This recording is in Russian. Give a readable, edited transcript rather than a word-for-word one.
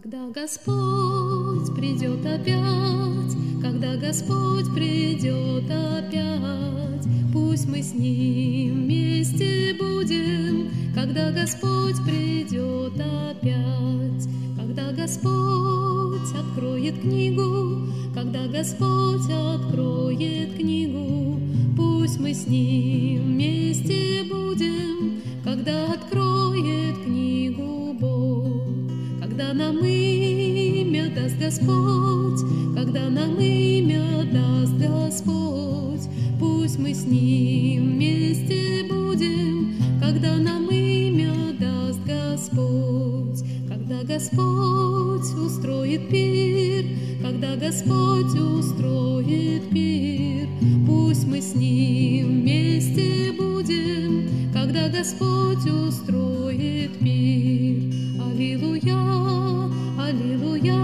Когда Господь придет опять, когда Господь придет опять, пусть мы с Ним вместе будем, когда Господь придет опять. Когда Господь откроет книгу, когда Господь откроет книгу, пусть мы с Ним вместе будем, когда откроет книгу Бог. Когда нам имя даст Господь, когда нам имя даст Господь, пусть мы с Ним вместе будем, когда нам имя даст Господь. Когда Господь устроит пир, когда Господь устроит пир, пусть мы с Ним вместе будем, когда Господь устроит пир. Аллилуйя, аллилуйя.